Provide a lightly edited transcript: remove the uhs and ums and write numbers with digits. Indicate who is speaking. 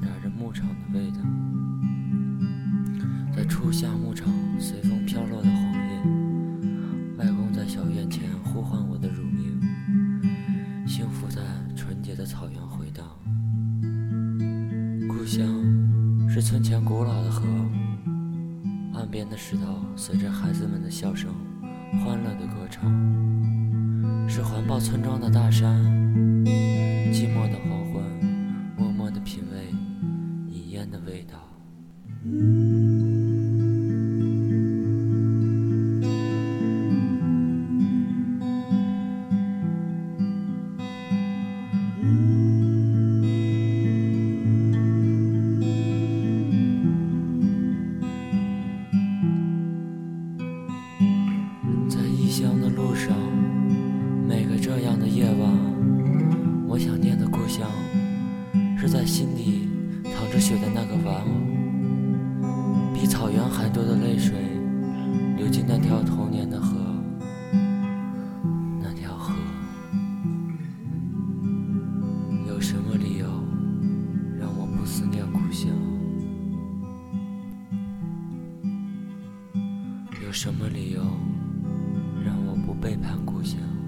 Speaker 1: 掺杂着牧场的味道。在初夏牧场随风飘落的黄叶，外公在小院前呼唤我的乳名，幸福在纯洁的草原回荡。故乡是村前古老的河，岸边的石头随着孩子们的笑声欢乐的歌唱，是环抱村庄的大山，寂寞的黄昏，默默地品味已烟的味道。在异乡的路上，每个这样的夜晚，我想念的故乡是在心底淌着血的那个玩偶，比草原还多的泪水流进那条童年的河。那条河有什么理由让我不思念故乡？有什么理由让我不背叛故乡？